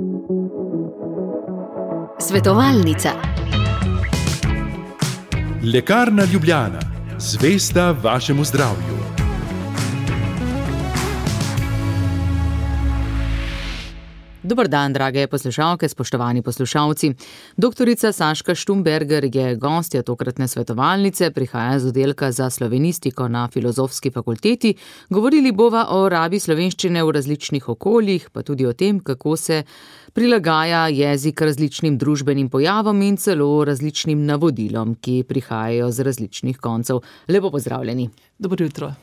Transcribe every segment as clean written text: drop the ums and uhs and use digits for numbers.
Svetovalnica. Lekarna Ljubljana, zvesta vašemu zdravju. Dober dan, drage poslušalke, spoštovani poslušalci. Doktorica Saška Štumberger je gostja tokratne svetovalnice, prihaja z oddelka za slovenistiko na Filozofski fakulteti. Govorili bova o rabi slovenščine v različnih okoljih, pa tudi o tem, kako se prilagaja jezik različnim družbenim pojavom in celo različnim navodilom, ki prihajajo z različnih koncev. Lepo pozdravljeni. Dobro jutro.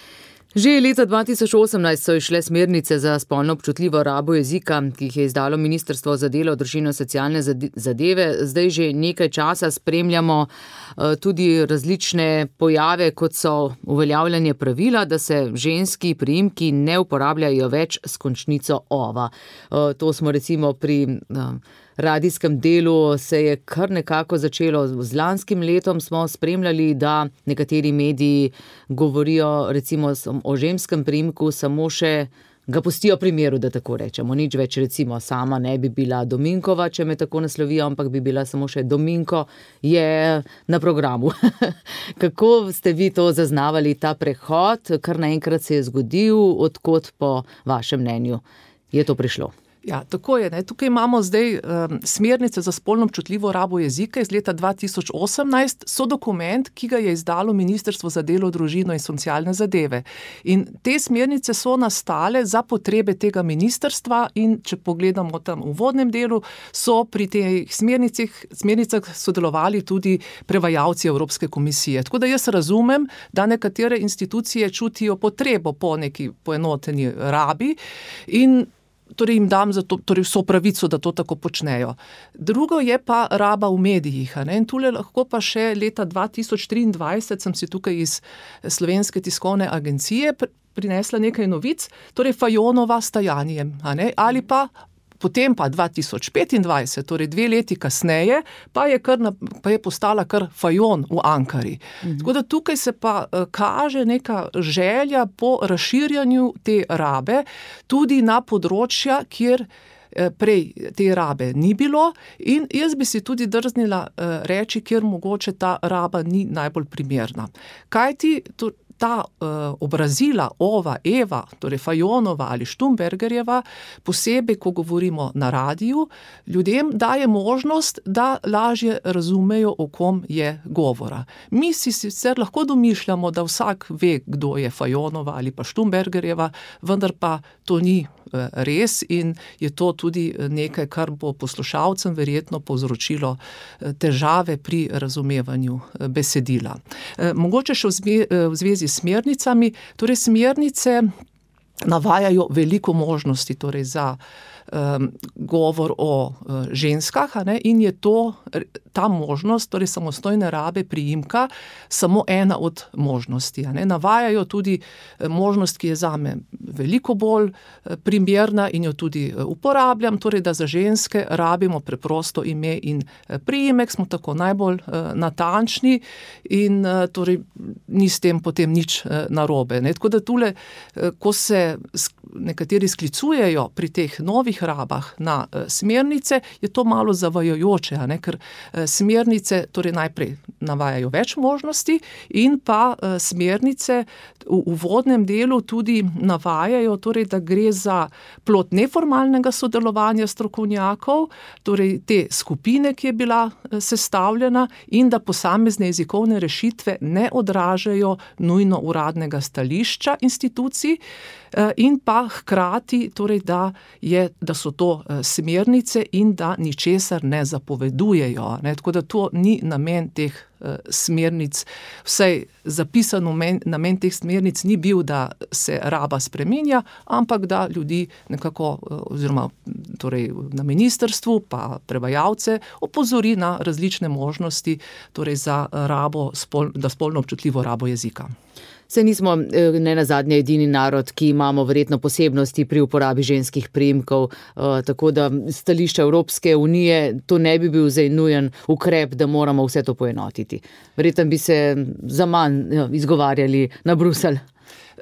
Že leta 2018 so izšle smernice za spolno občutljivo rabo jezika, ki jih je izdalo Ministrstvo za delo, družino in socialne zadeve. Zdaj že nekaj časa spremljamo tudi različne pojave, kot so uveljavljanje pravila, da se ženski priimki ne uporabljajo več s končnico ova. To smo recimo pri radijskem delu se je kar nekako začelo. Z lanskim letom smo spremljali, da nekateri mediji govorijo recimo o ženskem priimku, samo še ga pustijo pri miru, da tako rečemo. Nič več recimo sama ne bi bila Dominkova, če me tako naslovijo, ampak bi bila samo še Dominko je na programu. Kako ste vi to zaznavali, ta prehod, kar naenkrat se je zgodil, odkot po vašem mnenju je to prišlo? Ja, tako je. Tukaj imamo zdaj smernice za spolno občutljivo rabo jezika iz leta 2018. So dokument, ki ga je izdalo Ministrstvo za delo, družino in socialne zadeve. In te smernice so nastale za potrebe tega ministrstva in če pogledamo tam v uvodnem delu, so pri teh smernicah sodelovali tudi prevajalci Evropske komisije. Tako da jaz razumem, da nekatere institucije čutijo potrebo po neki poenoteni rabi in torej jim dam za to, torej vso pravico, da to tako počnejo. Drugo je pa raba v medijih. In tule lahko pa še leta 2023 sem si tukaj iz Slovenske tiskovne agencije prinesla nekaj novic, torej Fajonova s Tajanijem, ali pa potem pa 2025, torej 2 leti kasneje, pa je postala kar Fajon v Ankari. Tako da tukaj se pa kaže neka želja po razširjanju te rabe tudi na področja, kjer prej te rabe ni bilo, in jaz bi si tudi drznila reči, kjer mogoče ta raba ni najbolj primerna. Kajti ta obrazila Ova, Eva, torej Fajonova ali Štumbergerjeva, posebej, ko govorimo na radiju, ljudem daje možnost, da lažje razumejo, o kom je govora. Mi si sicer lahko domišljamo, da vsak ve, kdo je Fajonova ali pa Štumbergerjeva, vendar pa to ni res in je to tudi nekaj, kar bo poslušalcem verjetno povzročilo težave pri razumevanju besedila. Mogoče še v zvezi s smernicami, torej smernice navajajo veliko možnosti torej za govor o ženskah, in je ta možnost, torej samostojne rabe priimka, samo ena od možnosti. Navajajo tudi možnost, ki je zame veliko bolj primerna in jo tudi uporabljam, torej da za ženske rabimo preprosto ime in priimek, smo tako najbolj natančni in torej ni s tem potem nič narobe. Tako da tule, ko se nekateri sklicujejo pri teh novih rabah na smernice, je to malo zavajajoče, ker smernice torej najprej navajajo več možnosti in pa smernice v uvodnem delu tudi navajajo, torej, da gre za plod neformalnega sodelovanja strokovnjakov, torej te skupine, ki je bila sestavljena, in da posamezne jezikovne rešitve ne odražajo nujno uradnega stališča institucij, in pa hkrati, torej, da so to smernice in da ničesar ne zapovedujejo. Tako da to ni namen teh smernic, vsaj zapisan namen teh smernic ni bil, da se raba spreminja, ampak da ljudi nekako, oziroma torej na ministrstvu pa prevajalce opozori na različne možnosti, torej za rabo, spolno občutljivo rabo jezika. Saj nismo ne nazadnje edini narod, ki imamo verjetno posebnosti pri uporabi ženskih priimkov, tako da stališča Evropske unije to ne bi bil zdaj nujen ukrep, da moramo vse to poenotiti. Verjetno bi se zaman izgovarjali na Bruselj.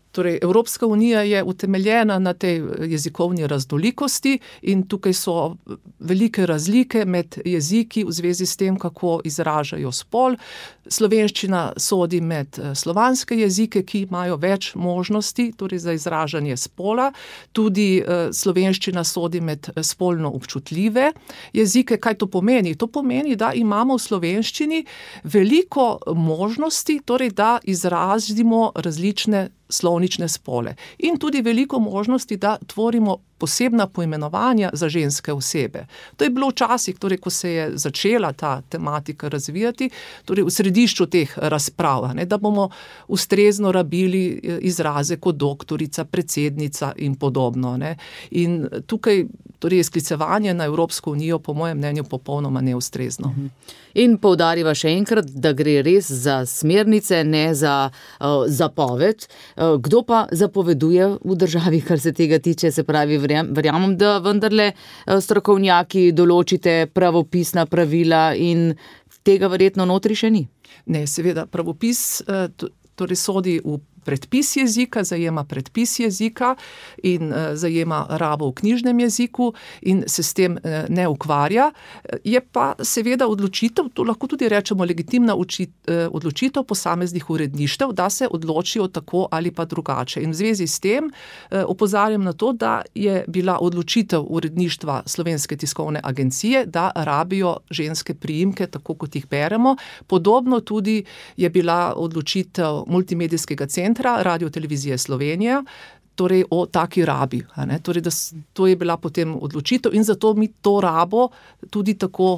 Torej, Evropska unija je utemeljena na tej jezikovni raznolikosti in tukaj so velike razlike med jeziki v zvezi s tem, kako izražajo spol. Slovenščina sodi med slovanske jezike, ki imajo več možnosti, torej za izražanje spola. Tudi slovenščina sodi med spolno občutljive jezike. Kaj to pomeni? To pomeni, da imamo v slovenščini veliko možnosti, torej da izrazimo različne slovnične spole. In tudi veliko možnosti, da tvorimo posebna poimenovanja za ženske osebe. To je bilo včasih, torej, ko se je začela ta tematika razvijati, torej v središču teh razprav, da bomo ustrezno rabili izraze kot doktorica, predsednica in podobno. In tukaj torej je sklicevanje na Evropsko unijo po mojem mnenju popolnoma neustrezno. In poudariva še enkrat, da gre res za smernice, ne za zapoved. Kdo pa zapoveduje v državi, kar se tega tiče, se pravi, verjamem, da vendarle strokovnjaki določite pravopisna pravila in tega verjetno notri še ni? Ne, seveda, pravopis torej sodi v predpis jezika, zajema predpis jezika in zajema rabo v knjižnem jeziku in se s tem ne ukvarja. Je pa seveda odločitev, to lahko tudi rečemo legitimna odločitev posameznih uredništev, da se odločijo tako ali pa drugače. In v zvezi s tem opozarjam na to, da je bila odločitev uredništva Slovenske tiskovne agencije, da rabijo ženske priimke, tako kot jih beremo. Podobno tudi je bila odločitev multimedijskega centra Radiotelevizije Slovenija, torej o taki rabi. Torej, to je bila potem odločitev in zato mi to rabo tudi tako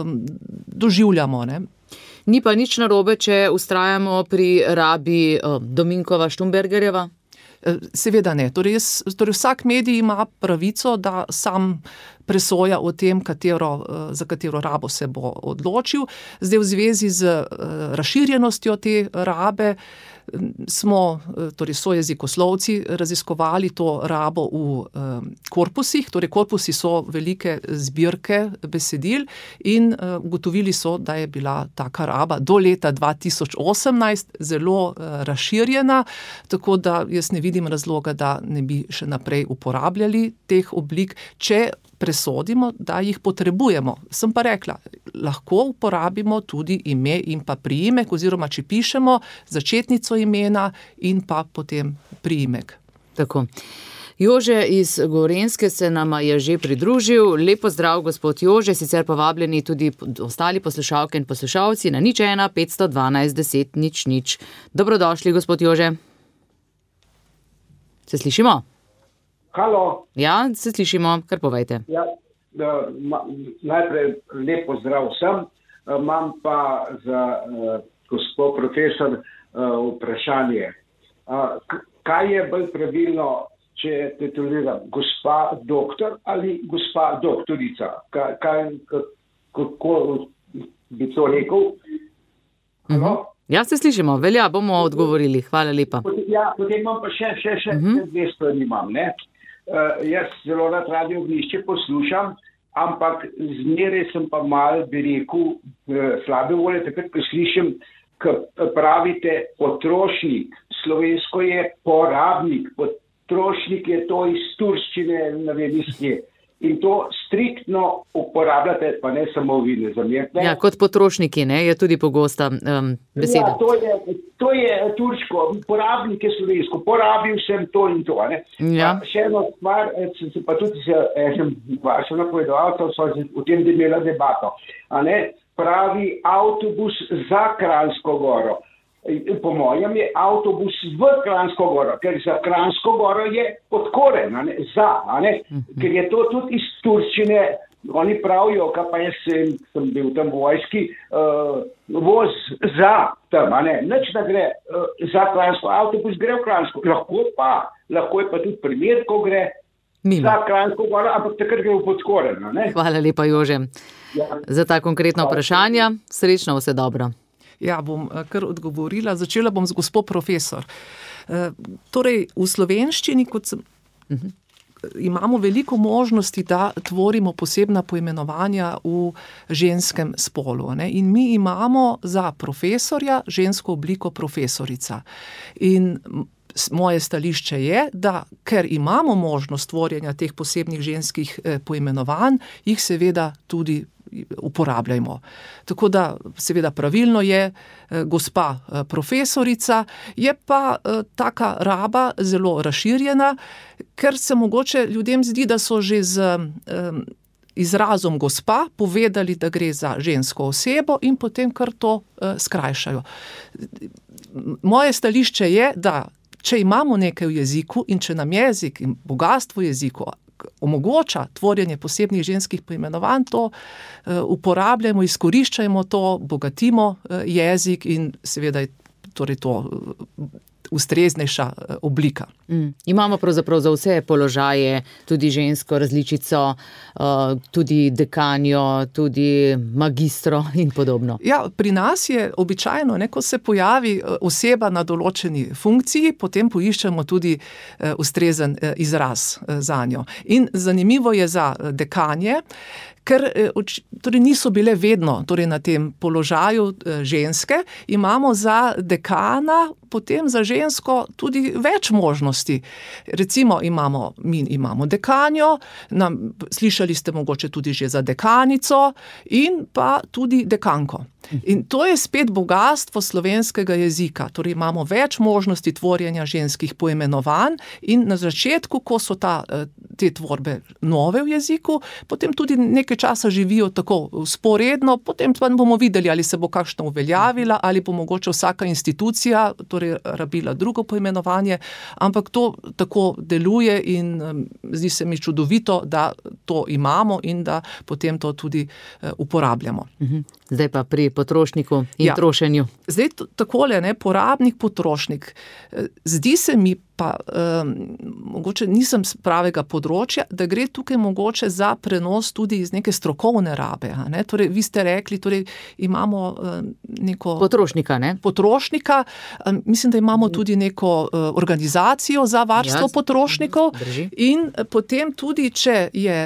doživljamo. Ni pa nič narobe, če vztrajamo pri rabi Dominkova Štumbergerjeva? Seveda ne. Torej vsak medij ima pravico, da sam presoja o tem, za katero rabo se bo odločil. Zdaj v zvezi z razširjenostjo te rabe smo, torej so jezikoslovci, raziskovali to rabo v korpusih. Torej korpusi so velike zbirke besedil in ugotovili so, da je bila taka raba do leta 2018 zelo razširjena, tako da jaz ne vidim razloga, da ne bi še naprej uporabljali teh oblik, če presodimo, da jih potrebujemo. Sem pa rekla, lahko uporabimo tudi ime in pa priimek, oziroma če pišemo začetnico imena in pa potem priimek. Tako. Jože iz Gorenjske se nama je že pridružil. Lep pozdrav, gospod Jože, sicer pa vabljeni tudi ostali poslušalke in poslušalci na 01 512 10 00. Dobrodošli, gospod Jože. Se slišimo? Halo. Ja, se slišimo, kar povejte. Ja, najprej lep pozdrav vsem. Imam pa za gospod profesor vprašanje. Kaj je bolj pravilno, če tituliram, gospa doktor ali gospa doktorica? Kako bi to rekel? Halo? Ja, se slišimo, velja, bomo odgovorili. Hvala lepa. Potem imam pa še dve stvari imam, ne? Jaz zelo rad Radio Ognjišče poslušam, ampak zmeraj sem pa malo, bi rekel, slabe volje, takrat, ko slišim, ko pravite potrošnik. Slovensko je porabnik, potrošnik je to iz turščine, ne vem, iz kje. In to striktno uporabljate, pa ne samo vi, ne zamerite. Ja, kot potrošniki, ne, je tudi pogosta beseda. Ja, to je turško, porabnik je slovensko, porabil sem to in to. Ne. Ja. Še eno stvar, pa tudi sem vaša napovedovalca, so o tem imela debato. Pravi avtobus za Kranjsko Goro. Po mojem je avtobus v Kranjsko Goro, ker za Kranjsko Goro je Podkoren, ker je to tudi iz turščine, oni pravijo, pa jaz sem bil tam v vojski, voz za tam, nič da gre za Kranjsko, avtobus gre v Kranjsko, lahko je pa tudi primer, ko gre mimo za Kranjsko Goro, ampak takrat gre v Podkoren. Hvala lepa, Jože, za ta konkretna vprašanja. Srečno, vse dobro. Ja, bom kar odgovorila. Začela bom z gospod profesor. Torej, v slovenščini, imamo veliko možnosti, da tvorimo posebna poimenovanja v ženskem spolu. In mi imamo za profesorja žensko obliko profesorica. In moje stališče je, da ker imamo možnost tvorjenja teh posebnih ženskih poimenovanj, jih seveda tudi uporabljajmo. Tako da seveda pravilno je gospa profesorica, je pa taka raba zelo razširjena, ker se mogoče ljudem zdi, da so že z izrazom gospa povedali, da gre za žensko osebo in potem kar to skrajšajo. Moje stališče je, da če imamo nekaj v jeziku in če nam jezik in bogatstvo jeziku omogoča tvorjenje posebnih ženskih poimenovanj, to uporabljamo, izkoriščajmo to, bogatimo jezik in seveda je torej to ustreznejša oblika. Imamo pravzaprav za vse položaje, tudi žensko različico, tudi dekanjo, tudi magistro in podobno. Ja, pri nas je običajno, ko se pojavi oseba na določeni funkciji, potem poiščemo tudi ustrezen izraz zanjo. In zanimivo je za dekanje, ker torej niso bile vedno torej na tem položaju ženske, imamo za dekana, potem za žensko tudi več možnosti. Recimo mi imamo dekanjo, slišali ste mogoče tudi že za dekanico in pa tudi dekanko. In to je spet bogatstvo slovenskega jezika, torej imamo več možnosti tvorjenja ženskih poimenovanj in na začetku, ko so te tvorbe nove v jeziku, potem tudi nekaj časa živijo tako vzporedno, potem pa bomo videli, ali se bo kakšna uveljavila, ali bo mogoče vsaka institucija torej rabila drugo poimenovanje, ampak to tako deluje in zdi se mi čudovito, da to imamo in da potem to tudi uporabljamo. Zdaj pa pri potrošniku in trošenju. Zdaj takole, porabnik, potrošnik. Zdi se mi pa, mogoče nisem z pravega področja, da gre tukaj mogoče za prenos tudi iz neke strokovne rabe. Torej, vi ste rekli, torej imamo neko potrošnika, mislim, da imamo tudi neko organizacijo za varstvo potrošnikov in potem tudi, če je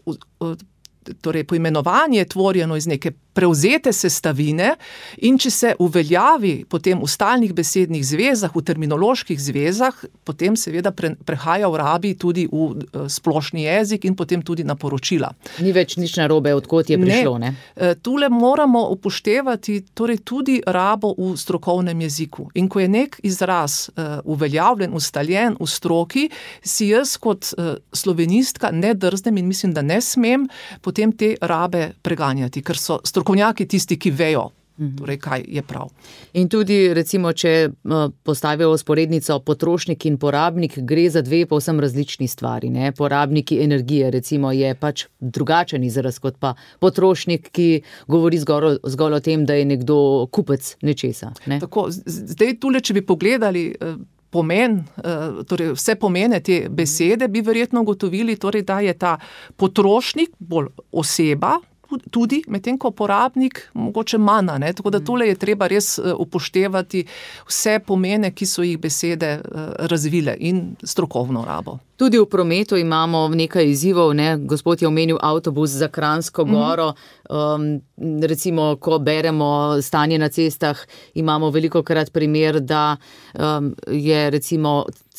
torej poimenovanje tvorjeno iz neke prevzete sestavine in če se uveljavi potem v stalnih besednih zvezah, v terminoloških zvezah, potem seveda prehaja v rabi tudi v splošni jezik in potem tudi na poročila. Ni več nič narobe, odkot je prišlo, ne? Tule moramo upoštevati torej tudi rabo v strokovnem jeziku. In ko je nek izraz uveljavljen, ustaljen v stroki, si jaz kot slovenistka ne drznem in mislim, da ne smem potem te rabe preganjati, ker so strokovnjaki tisti, ki vejo, torej kaj je prav. In tudi recimo, če postavijo vzporednico potrošnik in porabnik, gre za dve povsem različni stvari. Porabniki energije recimo je pač drugačen izraz kot pa potrošnik, ki govori zgolj o tem, da je nekdo kupec nečesa. Tako, zdaj tule, če bi pogledali pomen, torej vse pomene te besede, bi verjetno ugotovili, torej, da je ta potrošnik bolj oseba, tudi, medtem ko porabnik mogoče manj, tako da tole je treba res upoštevati vse pomene, ki so jih besede razvile in strokovno rabo. Tudi v prometu imamo nekaj izzivov, Gospod je omenil avtobus za Kranjsko Goro, recimo, ko beremo stanje na cestah, imamo velikokrat primer, da je recimo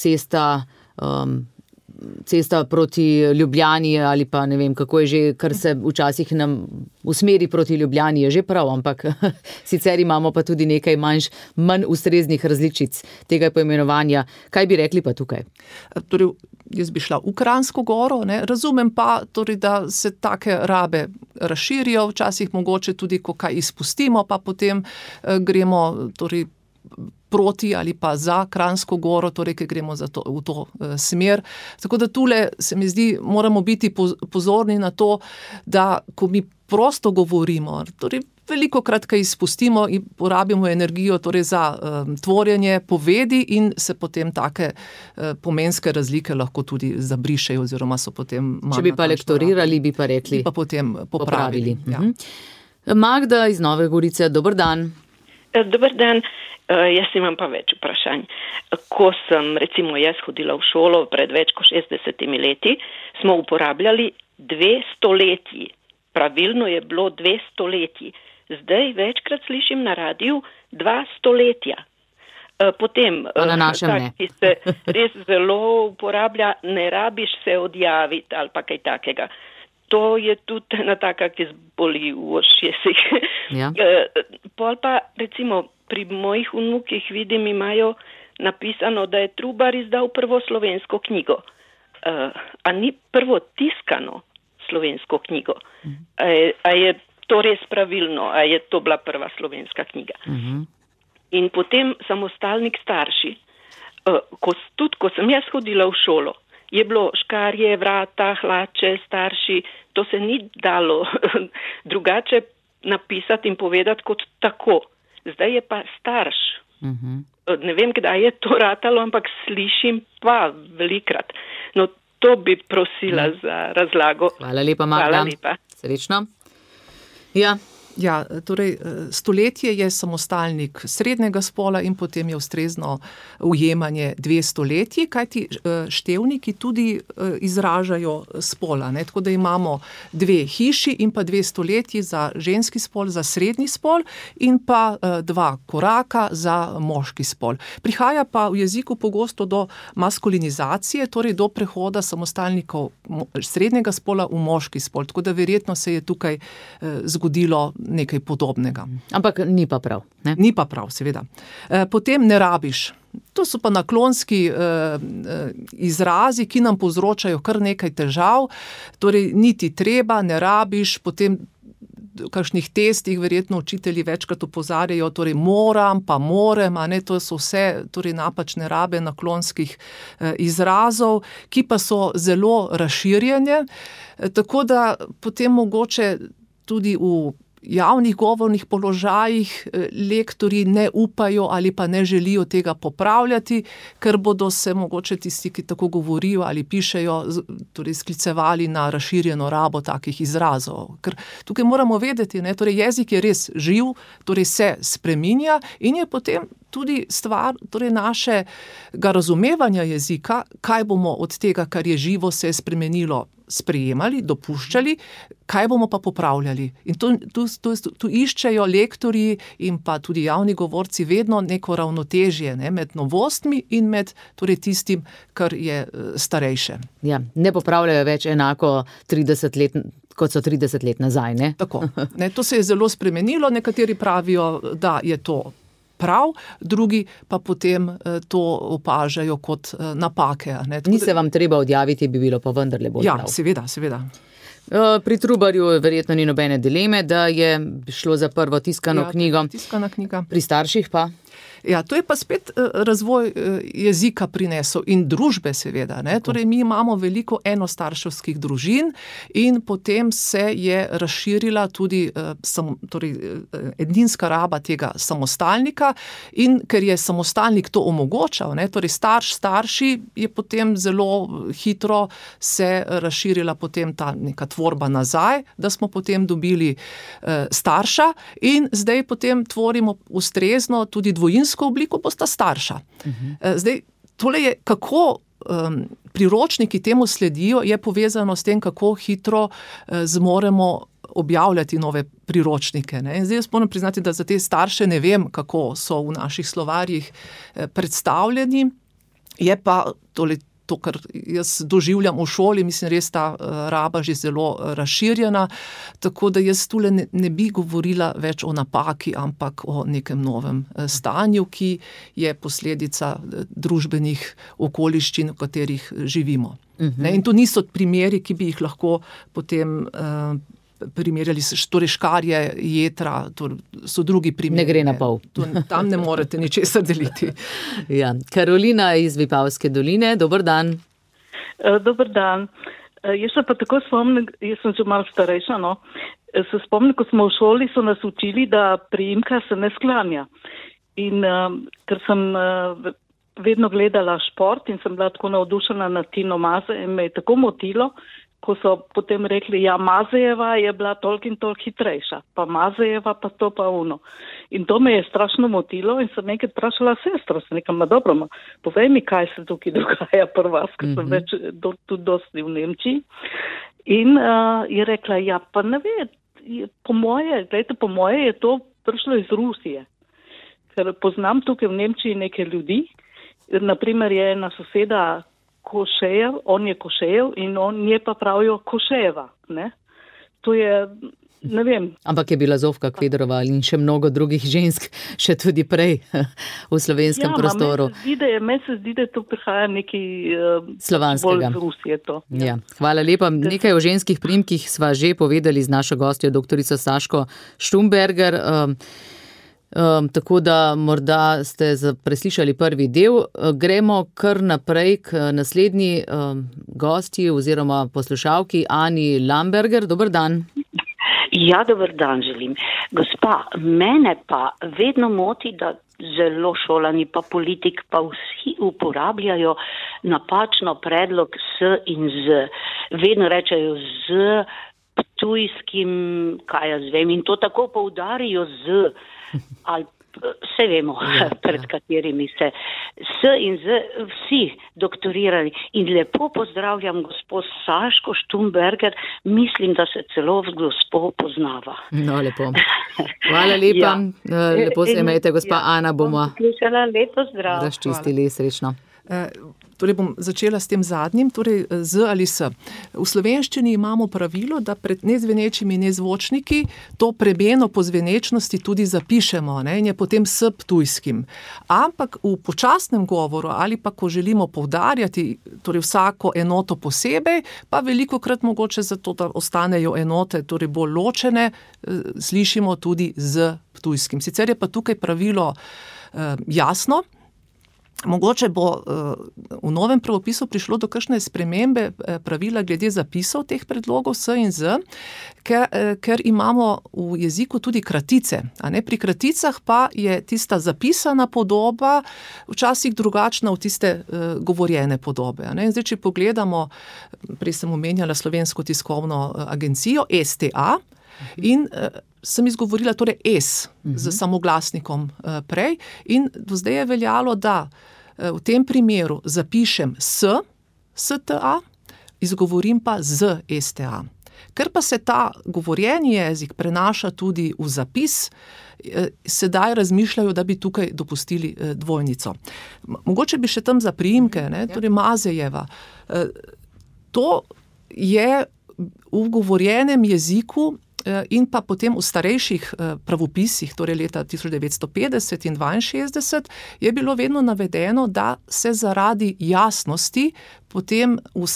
cesta proti Ljubljani ali pa ne vem, kako je že, kar se včasih nam usmeri proti Ljubljani, je že prav, ampak sicer imamo pa tudi nekaj manj ustreznih različic tega poimenovanja. Kaj bi rekli pa tukaj? Torej, jaz bi šla v Kranjsko Goro, razumem pa, torej, da se take rabe razširijo, včasih mogoče tudi, ko kaj izpustimo, pa potem gremo torej proti ali pa za Kranjsko Goro, torej, ker gremo v to smer. Tako da tule se mi zdi, moramo biti pozorni na to, da ko mi prosto govorimo, torej velikokrat kaj izpustimo in porabimo energijo torej za tvorjenje povedi in se potem take pomenske razlike lahko tudi zabrišejo oziroma so potem manj. Če bi pa lektorirali, bi pa rekli. Bi pa potem popravili. Ja. Magda iz Nove Gorice, dober dan. Dober dan. Jaz imam pa več vprašanj. Ko sem recimo jaz hodila v šolo pred več kot 60 leti, smo uporabljali 200 letji. Pravilno je bilo 200 letji. Zdaj večkrat slišim na radiju 2 stoletja. Potem, na našem ne. Ki se res zelo uporablja, ne rabiš se odjaviti ali pa kaj takega. To je tudi ena taka, ki zboli v ošesih. Ja. Pol pa, recimo, pri mojih vnukih vidim, imajo napisano, da je Trubar izdal prvo slovensko knjigo. A ni prvo tiskano slovensko knjigo? A je to res pravilno? A je to bila prva slovenska knjiga? In potem samostalnik starši. Ko sem jaz hodila v šolo, je bilo škarje, vrata, hlače, starši. To se ni dalo drugače napisati in povedati kot tako. Zdaj je pa starš. Ne vem, kdaj je to ratalo, ampak slišim pa velikrat. No, to bi prosila za razlago. Hvala lepa, Magda. Hvala lepa. Srečno. Ja. Ja, torej, stoletje je samostalnik srednjega spola in potem je ustrezno ujemanje 2 stoletji, kajti števniki tudi izražajo spola, ne? Tako da imamo 2 hiši in pa 2 stoletji za ženski spol, za srednji spol in pa 2 koraka za moški spol. Prihaja pa v jeziku pogosto do maskulinizacije, torej do prehoda samostalnikov srednjega spola v moški spol, tako da verjetno se je tukaj zgodilo nekaj podobnega. Ampak ni pa prav. Ne? Ni pa prav, seveda. Potem ne rabiš. To so pa naklonski izrazi, ki nam povzročajo kar nekaj težav. Torej, niti treba, ne rabiš, potem v kakšnih testih verjetno učitelji večkrat opozarjajo, torej moram, pa morem, a ne, to so vse torej napačne rabe naklonskih izrazov, ki pa so zelo razširjene, tako da potem mogoče tudi v javnih govornih položajih lektorji ne upajo ali pa ne želijo tega popravljati, ker bodo se mogoče tisti, ki tako govorijo ali pišejo, torej sklicevali na razširjeno rabo takih izrazov. Ker tukaj moramo vedeti, ne, torej jezik je res živ, torej se spreminja in je potem tudi stvar torej našega razumevanja jezika, kaj bomo od tega, kar je živo, se je spremenilo, sprejemali, dopuščali, kaj bomo pa popravljali. In tu iščejo lektorji in pa tudi javni govorci vedno neko ravnotežje, ne, med novostmi in med torej tistim, kar je starejše. Ja, ne popravljajo več enako 30 let, kot so 30 let nazaj, ne? Tako. Ne, to se je zelo spremenilo, nekateri pravijo, da je to prav, drugi pa potem to opažajo kot napake. Ne? Ni se vam treba odjaviti, bi bilo pa vendarle bolj prav. Ja, seveda. Pri Trubarju verjetno ni nobene dileme, da je šlo za prvo tiskano knjigo. Tiskana knjiga. Pri starših pa? Ja, to je pa spet razvoj jezika prinesel in družbe seveda. Ne? Torej, mi imamo veliko enostarševskih družin in potem se je razširila tudi edinska raba tega samostalnika in ker je samostalnik to omogočal, ne? Torej starši, je potem zelo hitro se razširila potem ta neka tvorba nazaj, da smo potem dobili starša in zdaj potem tvorimo ustrezno tudi dvojinsko obliko, bosta starša. Zdaj, tole je, kako priročniki temu sledijo, je povezano s tem, kako hitro zmoremo objavljati nove priročnike. Ne? In zdaj jaz moram priznati, da za te starše ne vem, kako so v naših slovarjih predstavljeni, je pa to, kar jaz doživljam v šoli, mislim, res ta raba že zelo razširjena, tako da jaz tule ne bi govorila več o napaki, ampak o nekem novem stanju, ki je posledica družbenih okoliščin, v katerih živimo. Ne? In to niso primeri, ki bi jih lahko potem primerjali, torej škarje, jetra, to so drugi primeri. Ne gre na pol. Tam ne morete ničesar deliti. Ja. Karolina iz Vipavske doline, dober dan. Dober dan. Jaz se pa tako spomnim, jaz sem že malo starejša, no. Se spomnim, ko smo v šoli, so nas učili, da priimka se ne sklanja. In ker sem vedno gledala šport in sem bila tako navdušena na Tino Maze in me je tako motilo, ko so potem rekli, ja, Mazejeva je bila toliko in toliko hitrejša, pa Mazejeva pa to pa ono. In to me je strašno motilo in sem nekaj vprašala sestro, sem nekaj, dobro, povej mi, kaj se tukaj dogaja pri vas, ker sem več tudi dosti v Nemčiji. In je rekla, ja, pa ne ve, po moje je to prišlo iz Rusije. ker poznam tukaj v Nemčiji neke ljudi, naprimer je ena soseda Košejev, on je Košejev in nje pa pravijo Košejeva, ne. To je, ne vem. Ampak je bila Zofka Kvederova in še mnogo drugih žensk, še tudi prej v slovenskem prostoru. Meni se zdi, da to prihaja neki slovanskega. Bolj z Rusije to. Ja. Hvala lepa. Nekaj o ženskih priimkih sva že povedali z našo gostjo, doktorico Saško Štumberger. Tako da morda ste preslišali prvi del. Gremo kar naprej k naslednji gosti oziroma poslušalki Ani Lamberger. Dober dan. Ja, dober dan želim. Gospa, mene pa vedno moti, da zelo šolani pa politik pa vsi uporabljajo napačno predlog s in z. Vedno rečejo z ptujskim, kaj jaz vem, in to tako poudarijo z, ali vse vemo, pred katerimi se s in z vsi doktorirali. In lepo pozdravljam gospod Saško Štumberger, mislim, da se celo z gospo poznava. No, lepo. Hvala lepa. Lepo se imejte, gospa Ana, bomo lepo zdrav. Razčistili, srečno. Torej bom začela s tem zadnjim, torej z ali s. V slovenščini imamo pravilo, da pred nezvenečimi nezvočniki to prebeno po zvenečnosti tudi zapišemo, ne, in je potem s ptujskim. Ampak v počasnem govoru ali pa ko želimo poudarjati torej vsako enoto posebej, pa velikokrat mogoče zato, da ostanejo enote torej bolj ločene, slišimo tudi z ptujskim. Sicer je pa tukaj pravilo jasno. Mogoče bo v novem pravopisu prišlo do kakšne spremembe pravila glede zapisov teh predlogov s in z, ker imamo v jeziku tudi kratice. A ne? Pri kraticah pa je tista zapisana podoba včasih drugačna od tiste govorjene podobe. A ne? Zdaj, če pogledamo, prej sem omenjala Slovensko tiskovno agencijo, STA, in sem izgovorila torej S z samoglasnikom prej in do zdaj je veljalo, da v tem primeru zapišem STA, izgovorim pa z STA. Ker pa se ta govorjeni jezik prenaša tudi v zapis, sedaj razmišljajo, da bi tukaj dopustili dvojnico. Mogoče bi še tam za priimke, ne, torej Mazejeva. To je v govorjenem jeziku in pa potem v starejših pravopisih, torej leta 1950 in 62, je bilo vedno navedeno, da se zaradi jasnosti potem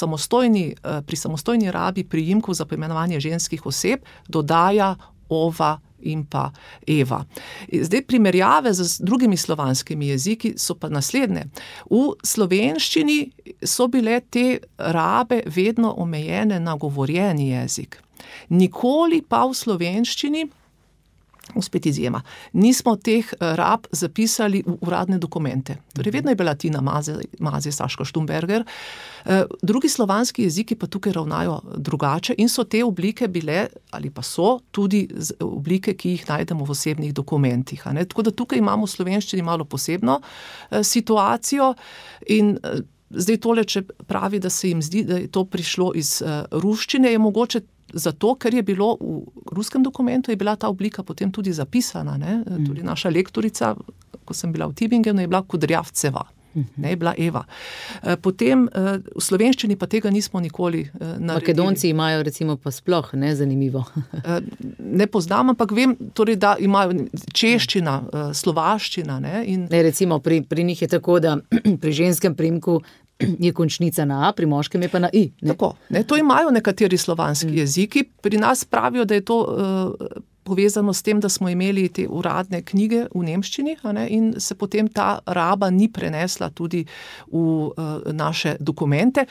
pri samostojni rabi priimkov za poimenovanje ženskih oseb dodaja ova in pa Eva. Zdaj primerjave z drugimi slovanskimi jeziki so pa naslednje. V slovenščini so bile te rabe vedno omejene na govorjeni jezik. Nikoli pa v slovenščini, spet izjema, nismo teh rab zapisali v uradne dokumente. Torej vedno je bila Tina Maze, Saško Štumberger. Drugi slovanski jeziki pa tukaj ravnajo drugače in so te oblike bile, ali pa so tudi oblike, ki jih najdemo v osebnih dokumentih. A ne? Tako da tukaj imamo v slovenščini malo posebno situacijo in zdaj tole, če pravi, da se jim zdi, da je to prišlo iz ruščine, je mogoče zato, ker je bilo v ruskem dokumentu, je bila ta oblika potem tudi zapisana. Ne? Tudi naša lektorica, ko sem bila v Tübingenu, je bila Kudrjavceva, ne, je bila Eva. Potem v slovenščini pa tega nismo nikoli naredili. Makedonci imajo recimo pa sploh, ne, zanimivo. Ne poznam, ampak vem, torej, da imajo češčina, slovaščina. Ne, in ne, recimo pri njih je tako, da pri ženskem priimku je končnica na A, pri moškem je pa na I. Ne? Tako, ne, to imajo nekateri slovanski jeziki. Pri nas pravijo, da je to povezano s tem, da smo imeli te uradne knjige v nemščini, a ne, in se potem ta raba ni prenesla tudi v naše dokumente.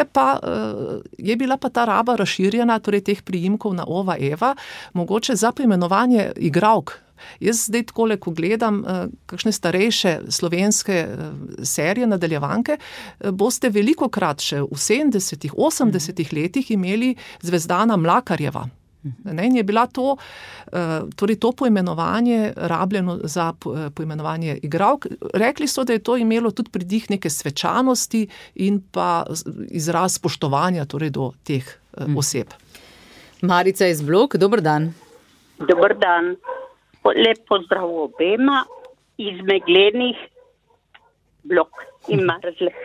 Je bila pa ta raba razširjena, torej teh priimkov na Ova, Eva, mogoče za poimenovanje igralk. Jaz zdaj takole, ko gledam kakšne starejše slovenske serije, nadaljevanke, boste velikokrat še v 70-ih, 80-ih letih imeli Zvezdana Mlakarjeva. Ne, in je bila to, torej to poimenovanje rabljeno za poimenovanje igralk. Rekli so, da je to imelo tudi pridih neke svečanosti in pa izraz spoštovanja torej do teh oseb. Marica iz Blok, dober dan. Dober dan. Lep pozdrav obema. izmeglenih blok in mrzlih.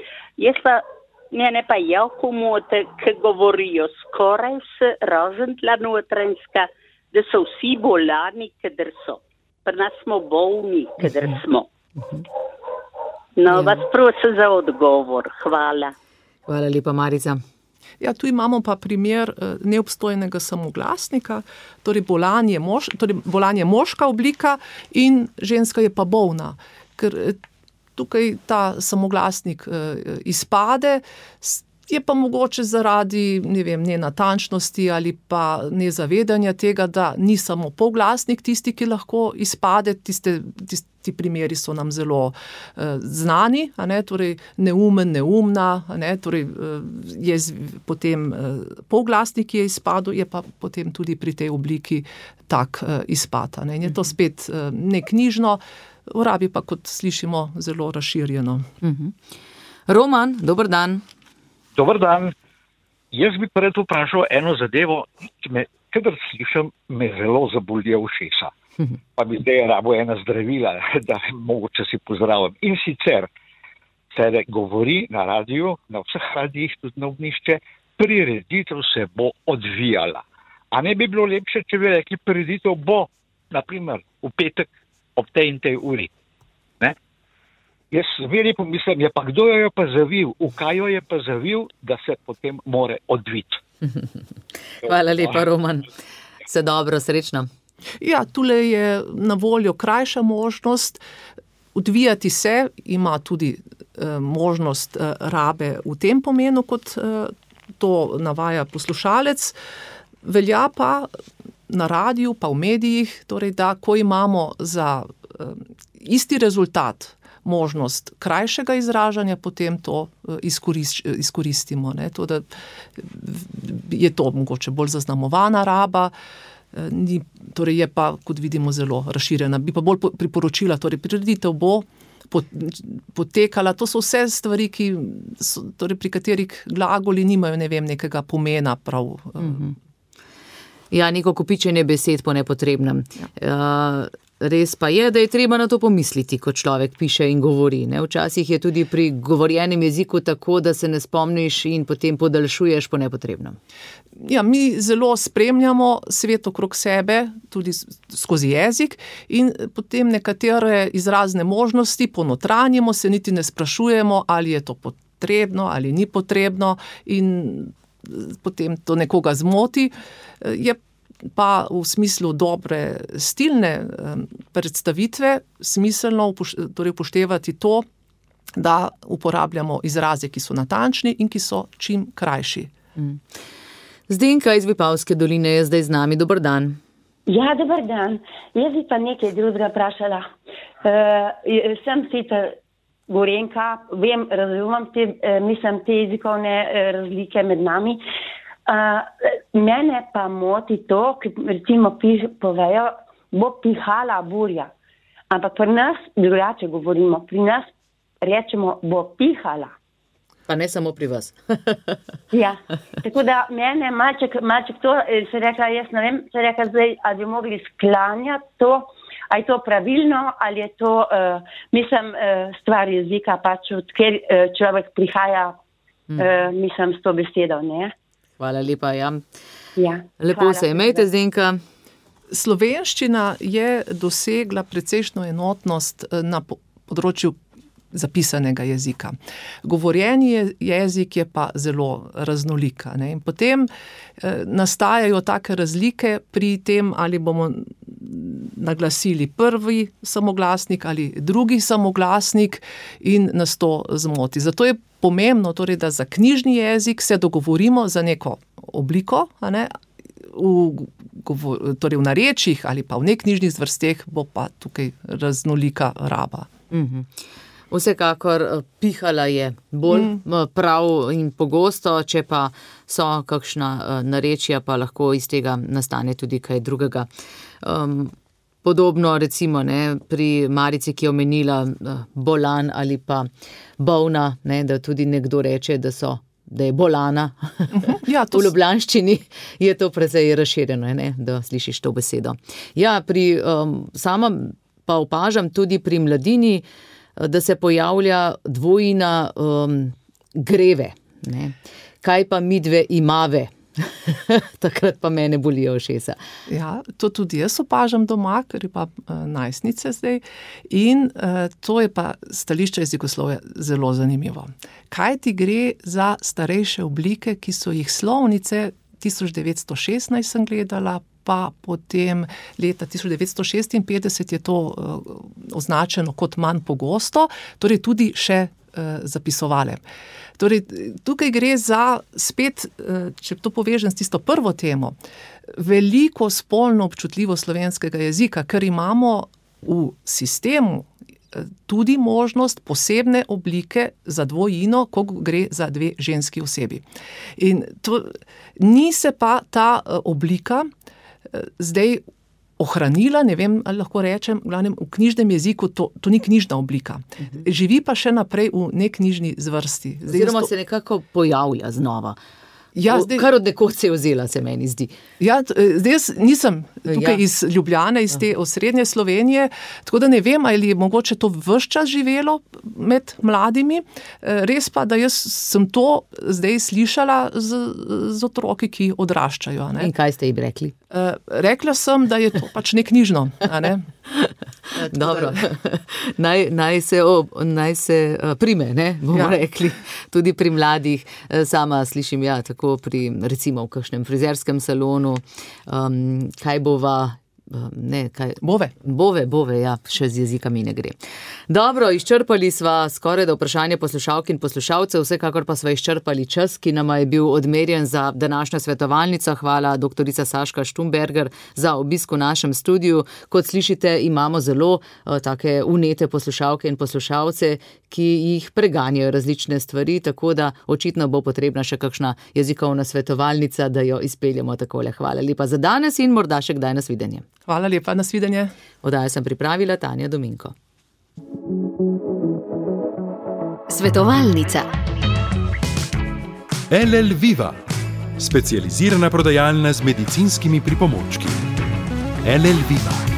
Mene pa jako mote, ki govorijo skoraj vse, razen tla notranjska, da so vsi bolani, kadar so. Pri nas smo bolni, kadar smo. No, vas prosim za odgovor. Hvala. Hvala lepa, Marica. Ja, tu imamo pa primer neobstojnega samoglasnika, torej bolan je moška oblika in ženska je pa bolna, ker tukaj ta samoglasnik izpade, je pa mogoče zaradi, nenatančnosti ali pa nezavedanja tega, da ni samo polglasnik tisti, ki lahko izpade, ti primeri so nam zelo znani, torej neumen, neumna, torej je potem polglasnik je izpadel, je pa potem tudi pri tej obliki tak izpad. In je to spet neknjižno, v rabi pa, kot slišimo, zelo razširjeno. Roman, dober dan. Dobar dan. Jaz bi pred vprašal eno zadevo, ki kadar slišim, me zelo zabolijo ušesa. Pa bi zdaj rabo ena zdravila, da mogoče si pozdravim. In sicer se govori na radiju, na vseh radijih, tudi na Ognjišče, prireditev se bo odvijala. A ne bi bilo lepše, če bi rekli, prireditev bo, naprimer, v petek ob tej in tej uri. Ne? Jaz veri pomislim, pa kdo jo je pa zavil, v kaj jo je pa zavil, da se potem more odviti. Hvala lepa, Roman. Vse dobro, srečno. Ja, tule je na voljo krajša možnost odvijati se, ima tudi možnost rabe v tem pomenu, kot to navaja poslušalec. Velja pa na radiju, pa v medijih, torej da, ko imamo za isti rezultat možnost krajšega izražanja, potem to izkoristimo. To, da je to mogoče bolj zaznamovana raba, torej je pa, kot vidimo, zelo razširjena. Bi pa bolj priporočila, torej prireditev bo potekala. To so vse stvari, torej pri katerih glagoli nimajo, nekega pomena prav. Ja, neko kopičenje besed po nepotrebnem. Res pa je, da je treba na to pomisliti, ko človek piše in govori. Včasih je tudi pri govorjenem jeziku tako, da se ne spomniš in potem podaljšuješ po nepotrebnem. Ja, mi zelo spremljamo svet okrog sebe, tudi skozi jezik, in potem nekatere izrazne možnosti ponotranjimo, se niti ne sprašujemo, ali je to potrebno ali ni potrebno, in potem to nekoga zmoti. Je pa v smislu dobre stilne predstavitve smiselno upoštevati to, da uporabljamo izraze, ki so natančni in ki so čim krajši. Zdenka iz Vipavske doline je zdaj z nami. Dober dan. Ja, dober dan. Jaz bi pa nekaj drugega vprašala. Sem sicer Gorenjka, razumem te jezikovne razlike med nami. Mene pa moti to, ki recimo povejo, bo pihala burja. Ampak pri nas drugače govorimo. Pri nas rečemo, bo pihala. Pa ne samo pri vas. Ja, tako da mene malček to, se reka, jaz ne vem, se reka zdaj, ali bi mogli sklanjati to, ali je to pravilno, ali je to, stvar jezika, pač od kjer človek prihaja, s to besedo, ne? Hvala lepa, ja. Lepo hvala. Se imejte, Zdenka. Slovenščina je dosegla precejšno enotnost na področju zapisanega jezika. Govorjeni jezik je pa zelo raznolika. In potem nastajajo take razlike pri tem, ali bomo naglasili prvi samoglasnik ali drugi samoglasnik, in nas to zmoti. Zato je pomembno, torej, da za knjižni jezik se dogovorimo za neko obliko, torej v narečjih ali pa v neknjižnih zvrsteh bo pa tukaj raznolika raba. Vsekakor pihala je bolj prav in pogosto, če pa so kakšna narečja, pa lahko iz tega nastane tudi kaj drugega. Podobno recimo pri Marici, ki je omenila bolan ali pa bolna, da tudi nekdo reče, da je bolana. Ja, v ljubljanščini je to precej razširjeno, da slišiš to besedo. Ja, pri samem pa opažam tudi pri mladini, da se pojavlja dvojina greve. Ne? Kaj pa midve imave? Takrat pa mene bolijo ušesa. Ja, to tudi jaz opažam doma, ker je pa najstnice zdaj. In to je pa stališče jezikoslovja zelo zanimivo. Kaj ti gre za starejše oblike, ki so jih slovnice 1916 sem gledala, pa potem leta 1956 je to označeno kot manj pogosto, torej tudi še zapisovale. Torej, tukaj gre za spet, če to povežem s tisto prvo temo, veliko spolno občutljivo slovenskega jezika, ker imamo v sistemu tudi možnost posebne oblike za dvojino, ko gre za dve ženski osebi. In to, ni se pa ta oblika zdaj ohranila, ne vem, ali lahko rečem, v knjižnem jeziku to ni knjižna oblika. Živi pa še naprej v neknjižni zvrsti. Oziroma se nekako pojavlja znova. Ja, kar od nekoč se je vzela, se meni zdi. Ja, zdaj jaz nisem tukaj iz Ljubljane, iz te osrednje Slovenije, tako da ne vem, ali je mogoče to ves čas živelo med mladimi. Res pa, da jaz sem to zdaj slišala z otroki, ki odraščajo. Ne? In kaj ste jim rekli? Rekla sem, da je to pač neknjižno. Ne? Dobro, naj se prime, ne, bomo rekli, tudi pri mladih. Sama slišim, tako pri, recimo, v kakšnem frizerskem salonu, kaj bova, Bove, ja, še z jezika mi ne gre. Dobro, izčrpali sva skoraj da vprašanje poslušalk in poslušalcev, vsekakor pa sva izčrpali čas, ki nama je bil odmerjen za današnjo svetovalnico. Hvala doktorica Saška Štumberger za obisk v našem studiu. Kot slišite, imamo zelo take unete poslušalke in poslušalce, ki jih preganjajo različne stvari, tako da očitno bo potrebna še kakšna jezikovna svetovalnica, da jo izpeljemo takole. Hvala lepa za danes in morda še kdaj nasvidenje. Hvala lepa, nasvidenje. Oddajo sem pripravila Tanja Dominko. Svetovalnica. LL Viva, specializirana prodajalna z medicinskimi pripomočki. LL Viva.